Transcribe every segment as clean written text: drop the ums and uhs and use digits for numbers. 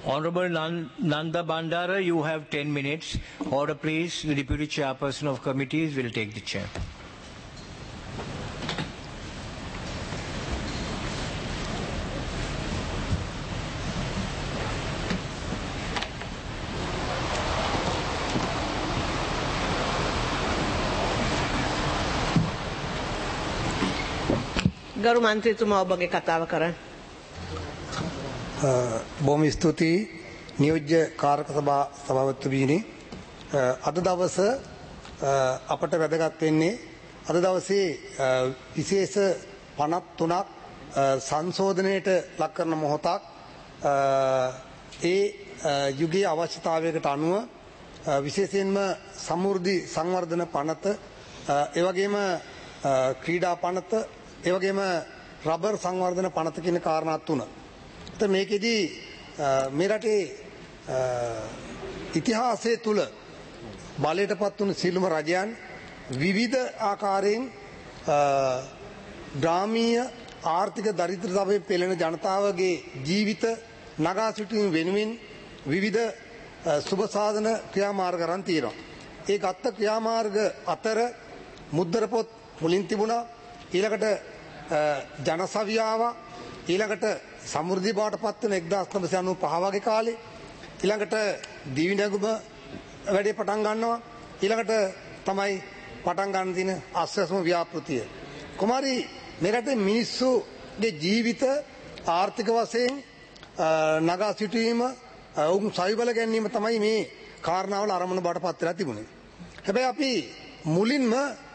Honorable Nanda Bandara, you have 10 minutes. Order, please. The Deputy Chairperson of Committees will take the chair. ගරු මන්ත්‍රීතුමා ඔබගේ කතාව කරන්න. බොහොම ස්තුතියි නියෝජ්‍ය කාරක සභාපතිතුමනි. අද දවස අපට වැදගත් වෙන්නේ අද දවසේ විශේෂ 53ක් සංශෝධනයට ලක් කරන මොහොතක්. ඒ යුගයේ අවශ්‍යතාවයකට අනුව විශේෂයෙන්ම සමෘද්ධි සංවර්ධන පනත, ඒ වගේම ක්‍රීඩා පනත, ඒ වගේම රබර් සංවර්ධන පනත කියන කාරණා තුන. ඒත් මේකෙදී මේ රටේ ඉතිහාසයේ තුල බලයටපත් වුණු සියලුම රජයන් විවිධ ආකාරයෙන් ග්‍රාමීය ආර්ථික දරිද්‍රතාවයෙන් පෙළෙන ජනතාවගේ ජීවිත නගා සිටීම වෙනුවෙන් විවිධ සුබ සාධන ක්‍රියාමාර්ග ගන්න තියෙනවා. ඒ ගත්ත ක්‍රියාමාර්ග අතර මුද්දර පොත් මුලින් තිබුණා. ඊළඟට ජනසවියාව, ඊළඟට සමෘද්ධි බවට පත් වෙන 1995 වගේ කාලේ, ඊළඟට දිවි නැගුම වැඩේ පටන් ගන්නවා, ඊළඟට තමයි පටන් ගන්න දින අස්වැසුම ව්‍යාපෘතිය. කුමාරි මේ රටේ මිනිස්සුගේ ජීවිත ආර්ථික වශයෙන් නගා සිටීම, උන් සවිබල ගැනීම තමයි මේ කාරණාවල අරමුණ බවට පත් වෙලා තිබුණේ. හැබැයි අපි මුලින්ම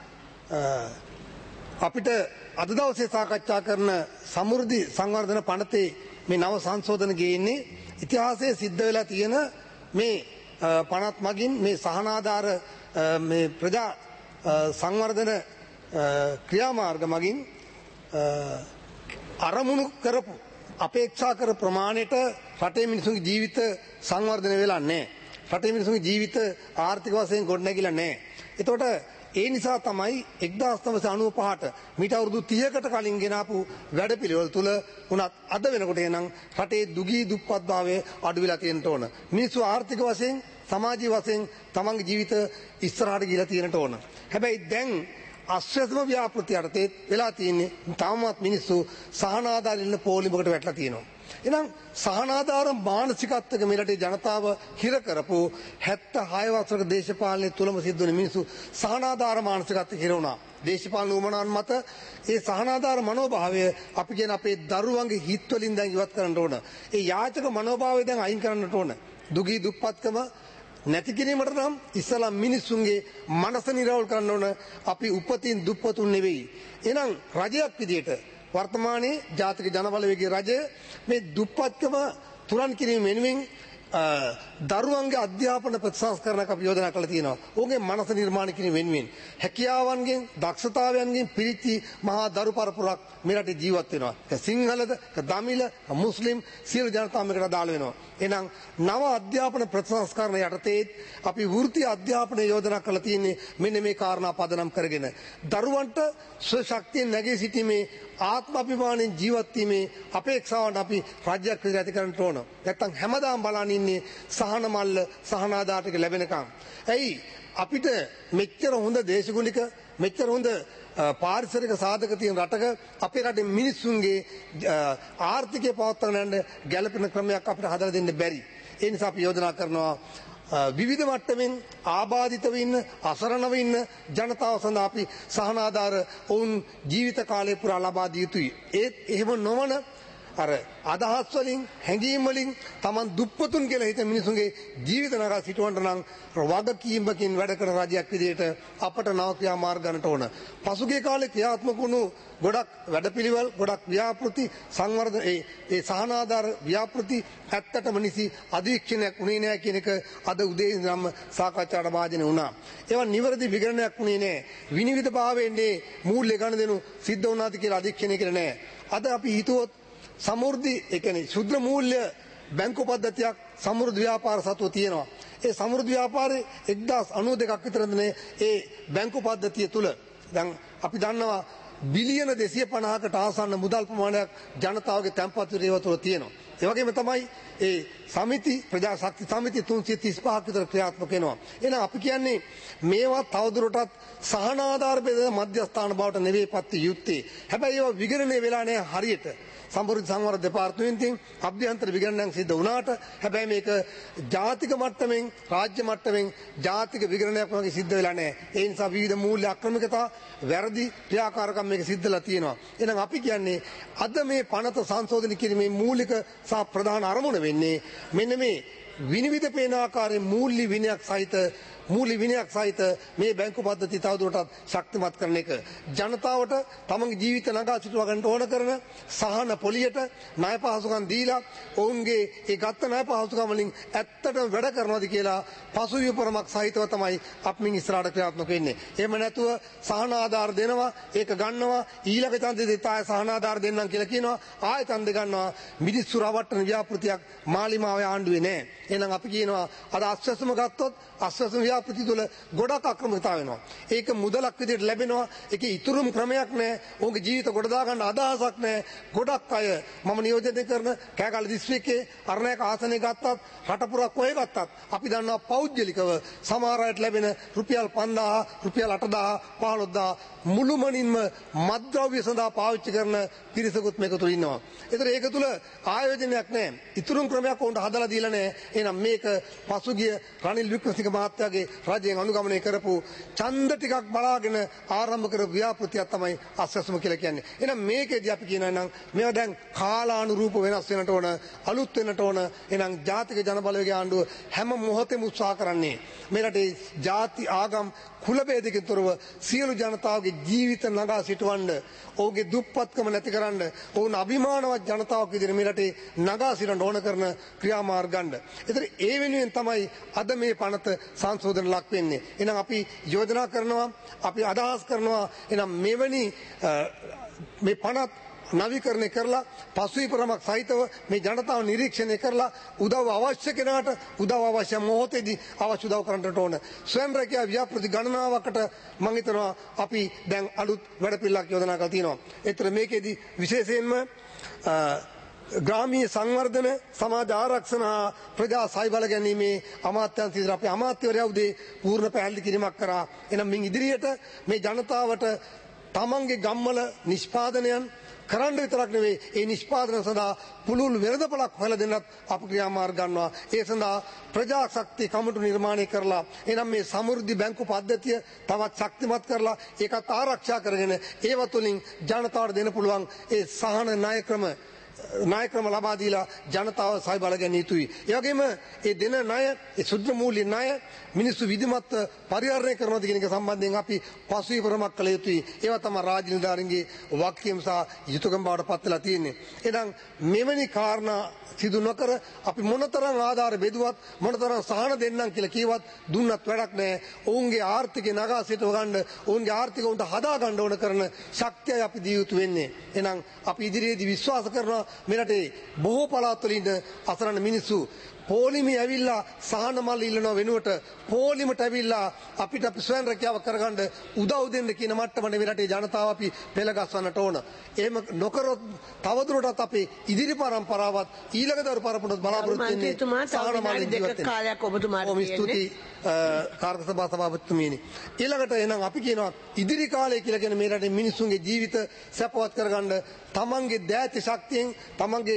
අපිට අද දවසේ සාකච්ඡා කරන සමෘද්ධි සංවර්ධන පනතේ මේ නව සංශෝධන ගේන්නේ ඉතිහාසයේ සිද්ධ වෙලා තියෙන මේ පනත් මගින් මේ සහනාධාර මේ ප්‍රජා සංවර්ධන ක්‍රියාමාර්ග මගින් අරමුණු කරපු අපේක්ෂා කර ප්‍රමාණයට රටේ මිනිසුන්ගේ ජීවිත සංවර්ධනය වෙලා නැහැ. රටේ මිනිසුන්ගේ ජීවිත ආර්ථික වශයෙන් ගොඩනැගිලා නැහැ. එතකොට ඒ නිසා තමයි 1995ට මීට අවුරුදු 30කට කලින් ගෙනාපු වැඩපිළිවෙල තුල උනත් අද වෙනකොට එනං රටේ දුගී දුප්පත් භාවය අඩු වෙලා තියෙන්න ඕන. මිනිස්සු ආර්ථික වශයෙන්, සමාජීය වශයෙන් තමන්ගේ ජීවිත ඉස්සරහට ගිහිලා තියෙන්න ඕන. හැබැයි දැන් අස්වැසම ව්‍යාපෘති යටතේ වෙලා තියෙන්නේ තාමත් මිනිස්සු සහනාධාරින්න පොලිමකට වැටලා තියෙනවා. එහෙනම් සහනාධාර මානසිකත්වයක මේ රටේ ජනතාව හිර කරපු 76 වසරක දේශපාලනයේ තුලම සිද්ධ වෙන මිනිස්සු සහනාධාර මානසිකත්වයක හිර වුණා. දේශපාලන උමනාන් මත ඒ සහනාධාර මනෝභාවය අපි කියන අපේ දරුවන්ගේ හිත් වලින් දැන් ඉවත් කරන්න ඕන. ඒ යාචක මනෝභාවය දැන් අයින් කරන්නට ඕන. දුගී දුප්පත්කම නැති කිරීමට නම් ඉස්සලා මිනිස්සුන්ගේ මනස නිරවුල් කරන්න ඕන. අපි උපතින් දුප්පතුන් නෙවෙයි. එහෙනම් රජයක් විදියට වර්තමානයේ ජාතික ජනබලවේගයේ රජය මේ දුප්පත්කම තුරන් කිරීම වෙනුවෙන් දරුවන්ගේ අධ්‍යාපන ප්‍රතිසංස්කරණයක් අපි යෝජනා කරලා තියෙනවා. ඔවුන්ගේ මනස නිර්මාණය කිරීම වෙනුවෙන් හැකියාවන්ගෙන්, දක්ෂතාවයන්ගෙන් පිරිච්චි මහා දරු පරපුරක් මේ රටේ ජීවත් වෙනවා. සිංහලද, දමිළ, මුස්ලිම් සියලු ජනතාව මේකට අදාළ වෙනවා. එහෙනම් නව අධ්‍යාපන ප්‍රතිසංස්කරණ යටතේ අපි වෘත්ති අධ්‍යාපන යෝජනා කරලා තියෙන්නේ මෙන්න මේ කාරණා පදනම් කරගෙන. දරුවන්ට ස්වශක්තියෙන් නැගී සිටීමේ, ආත්ම අභිමානයෙන් ජීවත් වීමේ අපේක්ෂාවන් අපි රාජ්‍යයක් විදිහට ඇති කරන්න ඕන. නැත්තම් හැමදාම බලන්නේ ඉන්නේ සහන මල්ල සහනාදාතක ලැබෙනකම්. ඇයි අපිට මෙච්චර හොඳ දේශගුණික, මෙච්චර හොඳ පාරිසරික සාධක තියෙන රටක අපේ රටේ මිනිස්සුන්ගේ ආර්ථිකය පවත්වාගෙන යන්න ගැළපෙන ක්‍රමයක් අපිට හදලා දෙන්න බැරි. ඒ නිසා අපි යෝජනා කරනවා විවිධ මට්ටමින් ආබාධිතව ඉන්න, අසරණව ඉන්න ජනතාව සඳහා අපි සහනාධාර ඔවුන් ජීවිත කාලය පුරා ලබා දිය යුතුයි. ඒත් එහෙම නොවන අර අදහස් වලින්, හැඟීම් වලින් Taman දුප්පතුන් කියලා හිත මිනිසුන්ගේ ජීවිත නගා සිටවන්න නම් වගකීමකින් වැඩ කරන රජයක් විදිහට අපට නව ක්‍රියාමාර්ග ගන්නට ඕන. පසුගිය කාලේ ක්‍රියාත්මක වුණු ගොඩක් වැඩපිළිවෙල්, ගොඩක් ව්‍යාපෘති සංවර්ධන ඒ සහනාධාර ව්‍යාපෘති ඇත්තටම නිසි අධීක්ෂණයක් උනේ නැහැ කියන එක අද උදේ ඉඳන්ම සාකච්ඡාට භාජනය වුණා. ඒවා නිවැරදි විගණනයක් උනේ නැහැ. විනිවිද භාවයෙන්නේ මූල්‍ය ගණදෙනු සිද්ධ වුණාද කියලා අධීක්ෂණය කියලා නැහැ. අද අපි හිතුවොත් සමෘද්ධි ඒ කියන්නේ ශුද්ධ මූල්‍ය බැංකු පද්ධතියක් සමෘද්ධි ව්‍යාපාර සතුව තියෙනවා. ඒ සමෘද්ධි ව්‍යාපාරේ 1092ක් විතරනේ ඒ බැංකු පද්ධතිය තුල. දැන් අපි දන්නවා බිලියන 250කට ආසන්න මුදල් ප්‍රමාණයක් ජනතාවගේ තැන්පත් රේව තුල තියෙනවා. ඒ වගේම තමයි ඒ සමිති ප්‍රජා ශක්ති සමිති 335ක් විතර ක්‍රියාත්මක වෙනවා. එහෙනම් අපි කියන්නේ මේවා තවදුරටත් සහනාධාර බෙද මධ්‍යස්ථාන බවට නෙවෙයිපත් යුත්තේ. හැබැයි ඒවා විගණනය වෙලා නැහැ හරියට. සම්පූර්ණ සංවර්ධන දෙපාර්තමේන්තුවෙන් අභ්‍යන්තර විගණනයක් සිද්ධ වුණාට හැබැයි මේක ජාතික මට්ටමින් රාජ්‍ය මට්ටමින් ජාතික විගණනයක් වගේ සිද්ධ වෙලා නැහැ. ඒ නිසා විවිධ මූල්‍ය අක්‍රමිකතා වැරදි ක්‍රියාකාරකම් මේක සිද්ධලා තියෙනවා. එහෙනම් අපි කියන්නේ අද මේ පනත සංශෝධනය කිරීමේ මූලික සහ ප්‍රධාන අරමුණ වෙන්නේ මෙන්න මේ විනිවිද පේන ආකාරයේ මූල්‍ය විනයක් සහිත මේ බැංකු පද්ධතිය තවදුරටත් ශක්තිමත් කරන එක ජනතාවට තමන්ගේ ජීවිත නගා සිටුවා ගන්නට ඕන කරන සහන පොලියට ණය පහසුකම් දීලා ඔවුන්ගේ ඒ ගත්ත ණය පහසුකම් වලින් ඇත්තටම වැඩ කරනවාද කියලා පසුවිපරමක් සහිතව තමයි අපමින් ඉස්සරහට ක්‍රියාත්මක වෙන්නේ. එහෙම නැතුව සහන ආධාර දෙනවා ඒක ගන්නවා ඊළඟ ඡන්දෙ දෙත ආය සහන ආධාර දෙන්නම් කියලා කියනවා ආය ඡන්ද ගන්නවා මිනිස්සු රවට්ටන ව්‍යාපෘතියක් මාලිමාවේ ආණ්ඩුවේ නැහැ. එහෙනම් අපි කියනවා අද අස්වැසුම ගත්තොත් අස්වැසුම ව්‍යාපෘති තුළ ගොඩක් අක්‍රමිකතා වෙනවා. ඒක මුදලක් විදිහට ලැබෙනවා. ඒකේ ඉතුරුම් ක්‍රමයක් නැහැ. ඔවුන්ගේ ජීවිත ගොඩ දා ගන්න අදහසක් නැහැ. ගොඩක් අය මම නියෝජනය කරන කෑගල්ල දිස්ත්‍රික්කයේ අරණයක ආසනය ගත්තත් රට පුරා කොහෙ ගත්තත් අපි දන්නවා පෞද්ගලිකව සමහර අයට ලැබෙන රුපියල් 5000 රුපියල් 8000 15000 මුළුමනින්ම මත්ද්‍රව්‍ය සඳහා පාවිච්චි කරන පිරිසකුත් මේක තුල ඉන්නවා. ඒතර ඒක තුල ආයෝජනයක් නැහැ. ඉතුරුම් ක්‍රමයක් උන්ට හදලා දීලා නැහැ. එහෙනම් මේක පසුගිය රනිල් වික්‍රමසිංහ මහත්තයාගේ රජයෙන් අනුගමනය කරපු ඡන්ද ටිකක් බලාගෙන ආරම්භ කරපු ව්‍යාපෘතියක් තමයි අස්වැසුම කියලා කියන්නේ. එහෙනම් මේකෙදී අපි කියනවා නම් මේවා දැන් කාලානුරූප වෙනස් වෙනට ඕන, අලුත් වෙනට ඕන. එහෙනම් ජාතික ජනබලවේගයේ ආණ්ඩුව හැම මොහොතෙම උත්සාහ කරන්නේ මේ රටේ ಜಾති ආගම් කුල ભેදකින් තොරව සියලු ජනතාවගේ ජීවිත නගා සිටවන්න, ඔවුන්ගේ දුප්පත්කම නැති කරන්න, ඔවුන් අභිමානවත් ජනතාවක් විදිහට මේ රටේ නගා සිටවන්න ඕන කරන ක්‍රියාමාර්ග ගන්න. ඒතර ඒ වෙනුවෙන් තමයි අද මේ පනත සංශෝධන ලක් වෙන්නේ. එහෙනම් අපි යෝජනා කරනවා, අපි අදහස් කරනවා එහෙනම් මෙවැනි මේ පනත් නවීකරණය කරලා පසුවිපරමක් සහිතව මේ ජනතාව නිරීක්ෂණය කරලා උදව් අවශ්‍ය කෙනාට උදව් අවශ්‍ය මොහොතේදී අවශ්‍ය උදව් කරන්නට ඕන. ස්වයං රැකියා ව්‍යාපෘති ගණනාවකට මම හිතනවා අපි දැන් අලුත් වැඩපිළිවෙලක් යෝජනා කරලා තියෙනවා. ඒතර මේකෙදී විශේෂයෙන්ම ග්‍රාමීය සංවර්ධන සමාජ ආරක්ෂණ ප්‍රජා සයිබල ගැනීමේ අමාත්‍යාංශ ඉදිරියට අපි අමාත්‍යවරයා උදේ පූර්ණ පැහැදිලි කිරීමක් කරා. එනම් මින් ඉදිරියට මේ ජනතාවට තමන්ගේ ගම්වල නිෂ්පාදනයන් කරන්න විතරක් නෙවෙයි ඒ නිෂ්පාදන සඳහා පුළුල් වෙළඳපළක් හොයලා දෙන්නත් අප ක්‍රියාමාර්ග ගන්නවා. ඒ සඳහා ප්‍රජා ශක්තිය කමිටු නිර්මාණය කරලා එනම් මේ සමෘද්ධි බැංකු පද්ධතිය තවත් ශක්තිමත් කරලා ඒකත් ආරක්ෂා කරගෙන ඒව තුළින් ජනතාවට දෙන්න පුළුවන් ඒ සහන ණය ක්‍රම ලබා දීලා ජනතාව සයිබල ගැනීම යුතුයි. ඒ වගේම ඒ දෙන ණය ඒ සුද්ධ මූල්‍ය ණය මිනිස්සු විධිමත් පරිහරණය කරනවාද කියන එක සම්බන්ධයෙන් අපි පසුවිපරමක් කළ යුතුයි. ඒවා තමයි රාජ්‍ය නිලධාරීන්ගේ වගකීම් සහ යුතුයකම් බවට පත් වෙලා තියෙන්නේ. එහෙනම් මෙවැනි කාරණා සිදු නොකර අපි මොනතරම් ආධාර බෙදුවත් මොනතරම් සහන දෙන්නම් කියලා කිව්වත් දුන්නත් වැඩක් නැහැ. ඔවුන්ගේ ආර්ථිකය නගා සිටව ගන්න, ඔවුන්ගේ ආර්ථික උන්ට හදා ගන්න ඕන කරන ශක්තිය අපි දී යුතු වෙන්නේ. එහෙනම් අපි ඉදිරියේදී විශ්වාස කරනවා මේ රටේ බොහෝ පළාත්වල ඉන්න අසරණ මිනිස්සු පොලිමේ ඇවිල්ලා සහන මල් ඉල්ලන වෙනුවට පොලිමට ඇවිල්ලා අපිට අපි ස්වයං රැකියාව කරගන්න උදව් දෙන්න කියන මට්ටමට මේ රටේ ජනතාව අපි පෙළගස්වන්නට ඕන. එහෙම නොකරොත් තවදුරටත් අපේ ඉදිරි පරම්පරාවත් ඊළඟ දරු පරපුරට බලාපොරොත්තු වෙන්නේ සහන මල් ජීවිත කාලයක් ඔබතුමාට ස්තුතියි කාර්ය සභා සභාපතිතුමීනි. ඊළඟට එහෙනම් අපි කියනවා ඉදිරි කාලය කියලා කියන මේ රටේ මිනිස්සුන්ගේ ජීවිත සැපවත් කරගන්න තමන්ගේ දෑති ශක්තියෙන් තමන්ගේ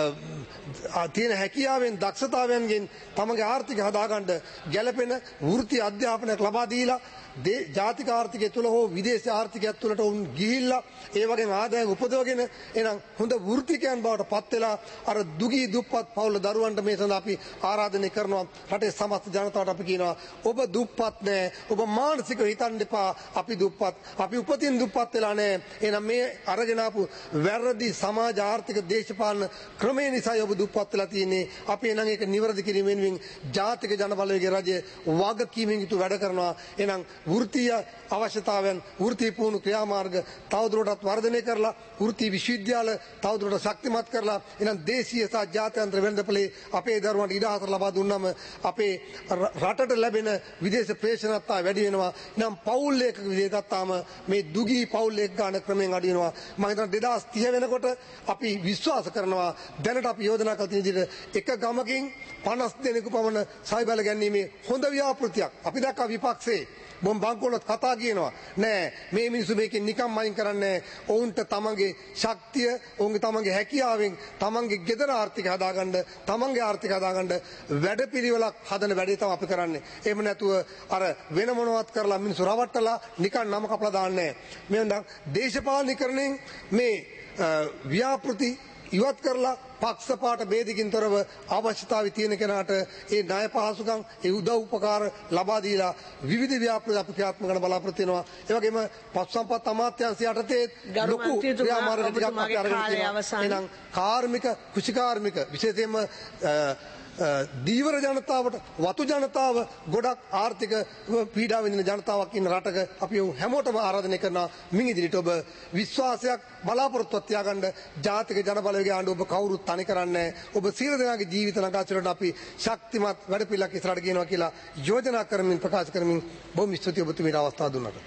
තියෙන හැකියාවෙන් දක්ෂතාවයන්ගෙන් තමන්ගේ ආර්ථිකය හදාගන්න ගැළපෙන වෘත්ති අධ්‍යාපනයක් ලබා දීලා ජාතික ආර්ථිකය තුළ හෝ විදේශ ආර්ථිකයක් තුළට උන් ගිහිල්ලා ඒ වගේම ආදායම් උපදවගෙන එහෙනම් හොඳ වෘත්තිකයන් බවට පත් වෙලා අර දුගී දුප්පත් පවුල දරුවන්ට මේ සඳහා අපි ආරාධනය කරනවා. රටේ සමස්ත ජනතාවට අපි කියනවා ඔබ දුප්පත් නෑ, ඔබ මානසිකව හිතන්න එපා අපි දුප්පත්, අපි උපතින් දුප්පත් වෙලා නෑ. එහෙනම් මේ අරගෙන ආපු වැරදි සමාජ ආර්ථික දේශපාලන ක්‍රමේ නිසා ඔබ දුප්පත් වෙලා තියෙන්නේ. අපි එහෙනම් ඒක ඒක නිවැරදි කිරීම වෙනුවෙන් ජාතික ජනබලවේගයේ රජය වගකීමෙන් යුතු වැඩ කරනවා. එහෙනම් වෘත්තීය අවශ්‍යතාවයන් වෘත්තීය පුහුණු ක්‍රියාමාර්ග තවදුරටත් වර්ධනය කරලා වෘත්තීය විශ්වවිද්‍යාල තවදුරටත් ශක්තිමත් කරලා එහෙනම් දේශීය සහ ජාත්‍යන්තර වෙළඳපොලේ අපේ දරුවන්ට ඉඩ හතර ලබා දුන්නම අපේ රටට ලැබෙන විදේශ ප්‍රේෂණත්තා වැඩි වෙනවා. එහෙනම් පෞල් ලේඛක විදිහට ගත්තාම මේ දුගී පෞල් ලේඛක ගන්න ක්‍රමයෙන් අඩු වෙනවා. මම හිතනවා 2030 වෙනකොට අපි විශ්වාස කරනවා දැනට අපි යෝජනා කළ තියෙන විදිහට එක ගමකින් 50 දෙනෙකු පමණ සයිබල ගැනීමේ හොඳ ව්‍යාපෘතියක් අපි දැක්කා විපක්ෂයේ බොම් බංකොලොත් කතා කියනවා නෑ මේ මිනිස්සු මේකෙන් නිකම් අයින් කරන්නේ ඔවුන්ට තමන්ගේ ශක්තිය ඔවුන්ගේ තමන්ගේ හැකියාවෙන් තමන්ගේ ගෙදර ආර්ථිකය හදාගන්න තමන්ගේ ආර්ථිකය හදාගන්න වැඩපිළිවෙලක් හදන වැඩේ තමයි අපි කරන්නේ. එහෙම නැතුව අර වෙන මොනවත් කරලා මිනිස්සු රවට්ටලා නිකන් නම කපලා දාන්නේ නෑ. මේ දේශපාලනීකරණයෙන් මේ ව්‍යාපෘති ඉවත් කරලා පක්ෂපාත ભેදකින් තොරව අවශ්‍යතාවය තියෙන කෙනාට ඒ ණය පහසුකම් ඒ උදව් උපකාර ලබා දීලා විවිධ ව්‍යාපෘති අපි ක්‍රියාත්මක කරන බලාපොරොත්තු වෙනවා. ඒ වගේම පශු සම්පත් අමාත්‍යාංශය යටතේ ලොකු ක්‍රියාමාර්ග ටිකක් අපි අරගෙන තියෙනවා. එහෙනම් කාර්මික කෘෂිකාර්මික විශේෂයෙන්ම දීවර ජනතාවට වතු ජනතාව ගොඩක් ආර්ථික පීඩා විඳින ජනතාවක් ඉන්න රටක අපි හැමෝටම ආරාධනය කරනවා මින් ඉදිරියට ඔබ විශ්වාසයක් බලාපොරොත්තුවක් තියාගන්න ජාතික ජනබලවේගයේ ආණ්ඩුව ඔබ කවුරුත් තනි කරන්නේ ඔබ සියලු දෙනාගේ ජීවිත ළඟාචරණ අපි ශක්තිමත් වැඩපිළිවෙලක් ඉස්සරහට ගෙනවා කියලා යෝජනා කරමින් ප්‍රකාශ කරමින් බොහොම ස්තුතියි ඔබතුමීට අවස්ථාව දුන්නට.